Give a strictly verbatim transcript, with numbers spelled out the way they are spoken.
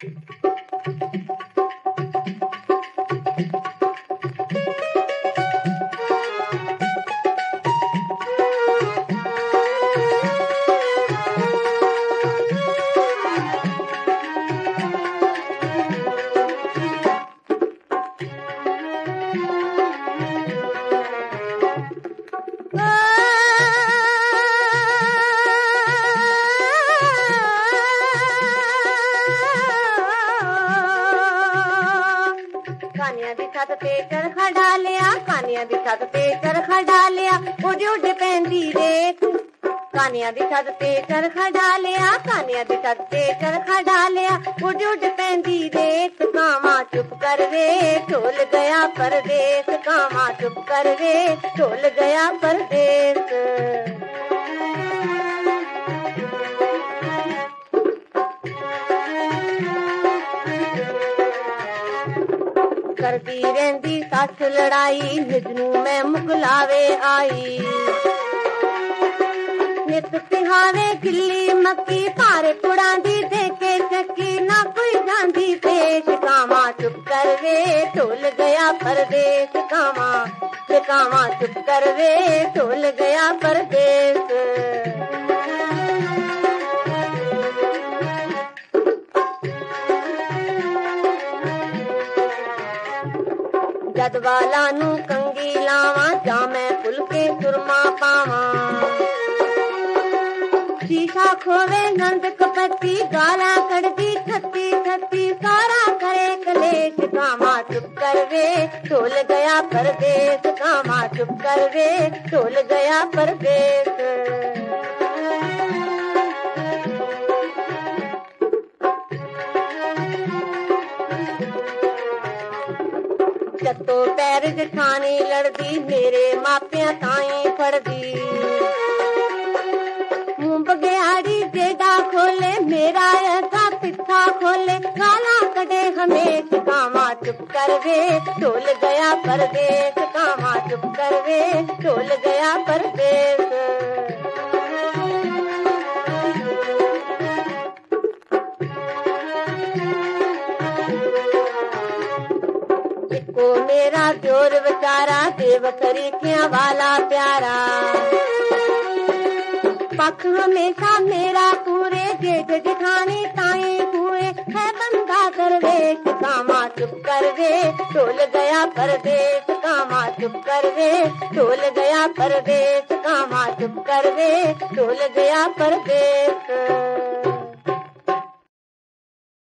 कानिया दी छत ते चरखा डालिया, कानिया दी छत ते चरखा डालिया, उड़ उड़ पैंदी रेत। कानिया दी छत ते चरखा डालिया, कानिया दी छत ते चरखा डालिया, उड़ उड़ पैंदी रेत। कावां चुप कर वे ढोल गया परदेस, कावां चुप कर वे ढोल गया परदेस। करदी रहंदी सस लड़ाई, निजनू मैं मुकलावे आई। नित तिहावे गिल्ली मक्की, भारे पुड़ांदी देके चक्की, ना कोई जांदी पेश। कावां चुप कर वे ढोल गया परदेस, कावां कावां चुप कर वे ढोल गया परदेस। जद वाला नू कंगी लावां, जामै फुलके सुरमा पावां। शीशा खोवे नंद कपति, गाला कड़दी छत्ती छत्ती, सारा करे कलेश। कावां चुप कर वे ढोल गया परदेस, कावां चुप कर वे ढोल गया परदेस। जत्तो पैर जठानी लड़दी, मेरे मापियां ताई फड़दी। मुंह बगैड़ी जेड़ा खोले, मेरा ऐसा पिछा खोले, गाला कड़े हमेश। कावां चुप कर वे ढोल गया परदेस, कावां चुप कर वे ढोल गया परदेस। को मेरा जोर बेचारा, देव तरीकियां वाला प्यारा। पख हमेशा मेरा पूरे, जेठ जेठानी ताई पूरे, है बंदा दरवेश। कावां चुप कर वे ढोल गया परदेस, कावां चुप कर वे ढोल गया परदेस, कावां चुप कर वे ढोल गया परदेस।